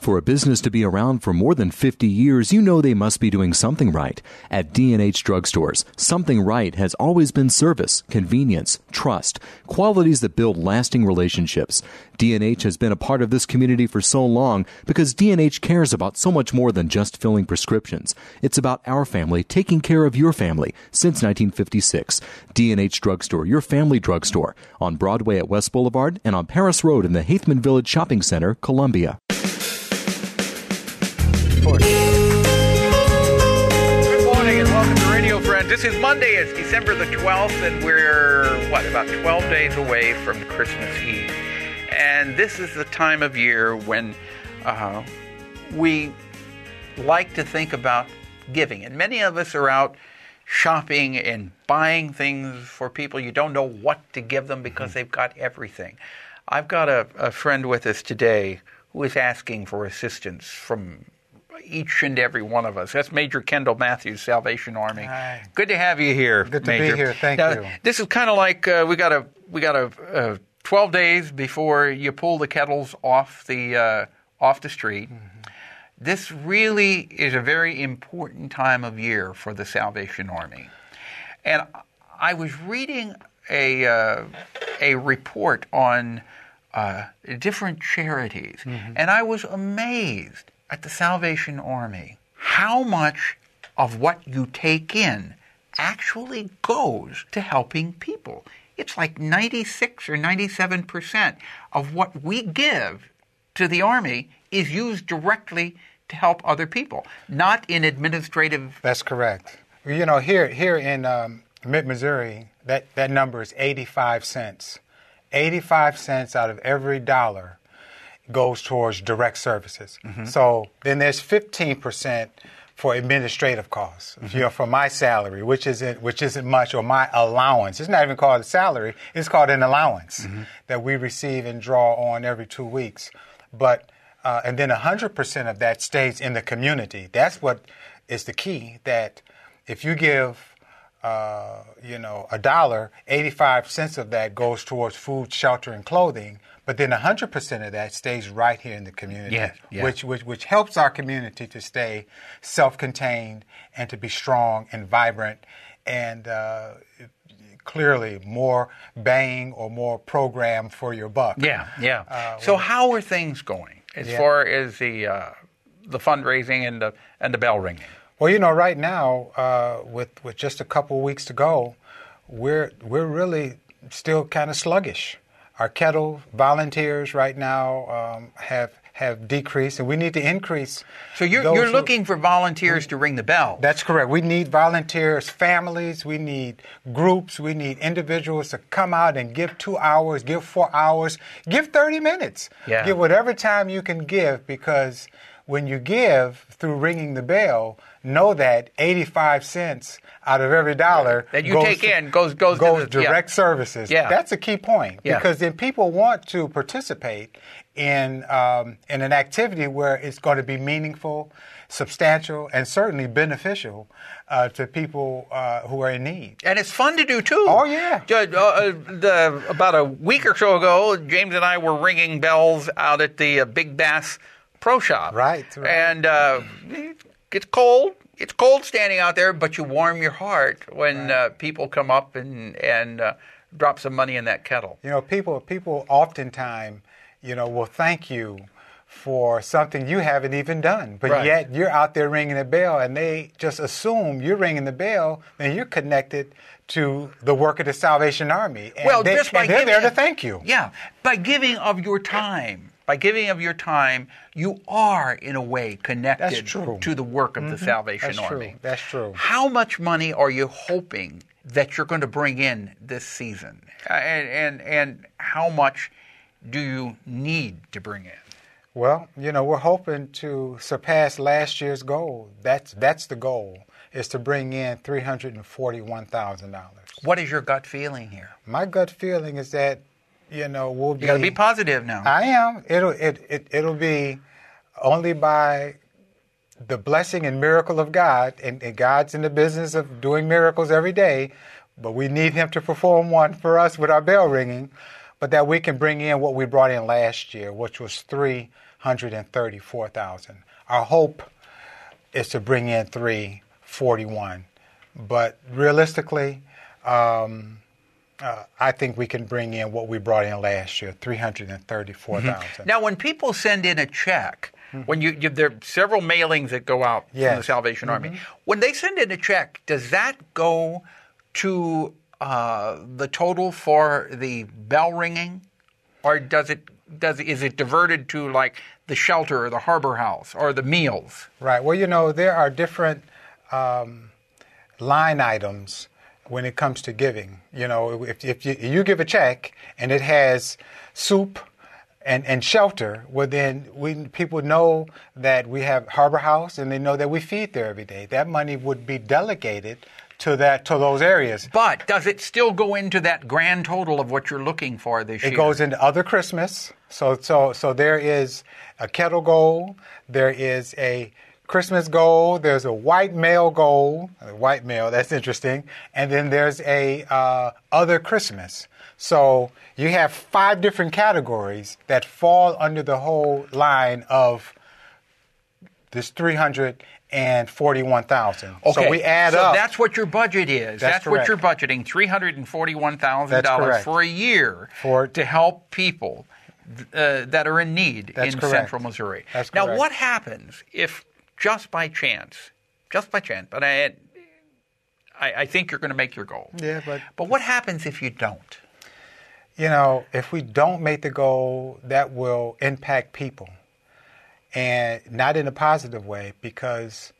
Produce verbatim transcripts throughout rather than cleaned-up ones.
For a business to be around for more than fifty years, you know they must be doing something right. At D and H Drugstores, something right has always been service, convenience, trust, qualities that build lasting relationships. D and H has been a part of this community for so long because D and H cares about so much more than just filling prescriptions. It's about our family taking care of your family since nineteen fifty-six. D and H Drugstore, your family drugstore, on Broadway at West Boulevard and on Paris Road in the Haithman Village Shopping Center, Columbia. Good morning and welcome to Radio Friends. This is Monday. It's December the twelfth, and we're, what, about twelve days away from Christmas Eve. And this is the time of year when uh, we like to think about giving. And many of us are out shopping and buying things for people. You don't know what to give them because they've got everything. I've got a, a friend with us today who is asking for assistance from each and every one of us. That's Major Kendall Matthews, Salvation Army. Hi. Good to have you here, Good to Major. be here. Thank now, you. This is kind of like uh, we got a we got a uh, twelve days before you pull the kettles off the uh, off the street. Mm-hmm. This really is a very important time of year for the Salvation Army. And I was reading a uh, a report on uh, different charities, mm-hmm. and I was amazed at the Salvation Army how much of what you take in actually goes to helping people. It's like ninety-six or ninety-seven percent of what we give to the Army is used directly to help other people, not in administrative... That's correct. You know, here here in um, mid-Missouri, that, that number is eighty-five cents. eighty-five cents out of every dollar goes towards direct services. Mm-hmm. So then there's fifteen percent for administrative costs, mm-hmm. you know, for my salary, which isn't which isn't much, or my allowance. It's not even called a salary. It's called an allowance mm-hmm. that we receive and draw on every two weeks. But uh, and then one hundred percent of that stays in the community. That's what is the key, that if you give uh, you know, a dollar, eighty-five cents of that goes towards food, shelter, and clothing. But then one hundred percent of that stays right here in the community, yeah, yeah. Which, which which helps our community to stay self-contained and to be strong and vibrant, and uh, clearly more bang or more program for your buck. Yeah, yeah. Uh, so how are things going as yeah. far as the uh, the fundraising and the and the bell ringing? Well, you know, right now, uh, with with just a couple weeks to go, we're we're really still kind of sluggish. Our kettle volunteers right now um, have have decreased, and we need to increase. So you're those you're who, looking for volunteers to ring the bell. That's correct. We need volunteers, families. We need groups. We need individuals to come out and give two hours, give four hours, give thirty minutes. Yeah. Give whatever time you can give, because when you give through ringing the bell, know that eighty-five cents out of every dollar that you goes take in goes goes, goes to the, direct yeah. services. Yeah. That's a key point, yeah. because then people want to participate in um, in an activity where it's going to be meaningful, substantial, and certainly beneficial uh, to people uh, who are in need. And it's fun to do too. Oh yeah. Uh, uh, the, about a week or so ago, James and I were ringing bells out at the uh, Big Bass Pro Shop. Right. right. And uh, it's cold. It's cold standing out there, but you warm your heart when right. uh, people come up and and uh, drop some money in that kettle. You know, people people oftentimes, you know, will thank you for something you haven't even done, but right. yet you're out there ringing the bell, and they just assume you're ringing the bell, and you're connected to the work of the Salvation Army. And well, they, just by and they're giving, there to thank you. Yeah, by giving of your time. By giving of your time, you are, in a way, connected to the work of mm-hmm. the Salvation That's Army. True. That's true. How much money are you hoping that you're going to bring in this season? Uh, and, and and how much do you need to bring in? Well, you know, we're hoping to surpass last year's goal. That's that's the goal, is to bring in three hundred forty-one thousand dollars. What is your gut feeling here? My gut feeling is that, you know, we'll be... You got to be positive now. I am. It'll it, it it'll be only by the blessing and miracle of God, and, and God's in the business of doing miracles every day, but we need Him to perform one for us with our bell ringing, but that we can bring in what we brought in last year, which was three hundred thirty-four thousand. Our hope is to bring in three forty-one, but realistically, um, uh, I think we can bring in what we brought in last year, three hundred thirty-four thousand. Mm-hmm. Now, when people send in a check, mm-hmm. when you, you there are several mailings that go out yes. from the Salvation mm-hmm. Army, when they send in a check, does that go to uh, the total for the bell ringing, or does it does is it diverted to like the shelter or the harbor house or the meals? Right. Well, you know, there are different um, line items when it comes to giving. You know, if, if you, you give a check and it has soup and, and shelter, well, then we people know that we have harbor house and they know that we feed there every day. That money would be delegated to that to those areas. But does it still go into that grand total of what you're looking for this it year? It goes into other Christmas. So so so there is a kettle goal, there is a Christmas goal, there's a white male goal, a white male, that's interesting, and then there's a uh, other Christmas. So you have five different categories that fall under the whole line of this three hundred forty-one thousand. Okay. So we add so up. So that's what your budget is. That's, that's what you're budgeting, three hundred forty-one thousand dollars for a year for, to help people uh, that are in need that's in correct. Central Missouri. That's now, correct. what happens if just by chance, just by chance, but I, I, I think you're going to make your goal. Yeah, but but what happens if you don't? You know, if we don't make the goal, that will impact people. And not in a positive way, because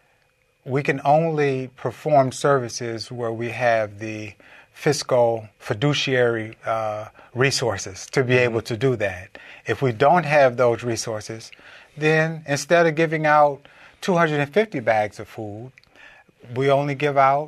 we can only perform services where we have the fiscal fiduciary uh, resources to be able to do that. If we don't have those resources, then instead of giving out two hundred fifty bags of food, we only give out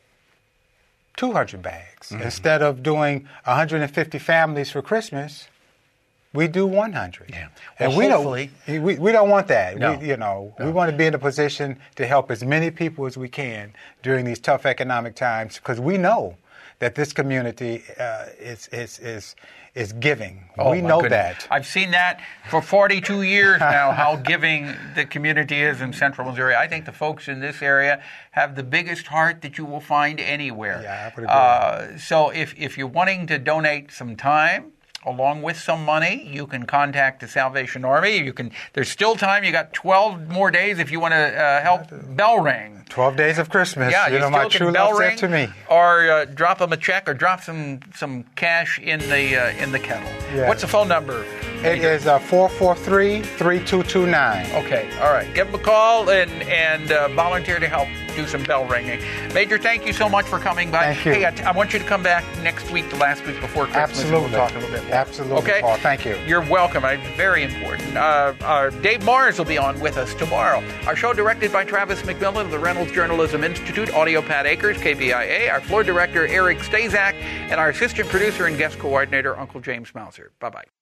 two hundred bags. Mm-hmm. Instead of doing one hundred fifty families for Christmas, we do one hundred. Yeah. Well, and we hopefully, don't we, we don't want that. No. We, you know, no. we want to be in a position to help as many people as we can during these tough economic times, because we know that this community uh, is is is is giving. Oh, we know goodness. that. I've seen that for forty-two years now, how giving the community is in Central Missouri. I think the folks in this area have the biggest heart that you will find anywhere. Yeah, I would agree. Uh, so if, if you're wanting to donate some time, along with some money, you can contact the Salvation Army. You can. There's still time. You got twelve more days if you want to uh, help bell ring. Twelve days of Christmas. Yeah, you, you know, still my can true bell love ring, said to me. or uh, drop them a check, or drop some some cash in the uh, in the kettle. Yeah. What's the phone number? It is uh, four four three, three two two nine. Okay, all right. Give them a call and and uh, volunteer to help do some bell ringing. Major, thank you so much for coming by. Thank you. Hey, I, t- I want you to come back next week, the last week before Christmas, Absolutely. and we'll talk a little bit more. Absolutely, Okay? Paul. Thank you. You're welcome. It's very important. Uh, uh, Dave Mars will be on with us tomorrow. Our show directed by Travis McMillan of the Reynolds Journalism Institute, Audio Pat Akers, K B I A, our floor director, Eric Stazak, and our assistant producer and guest coordinator, Uncle James Mauser. Bye-bye.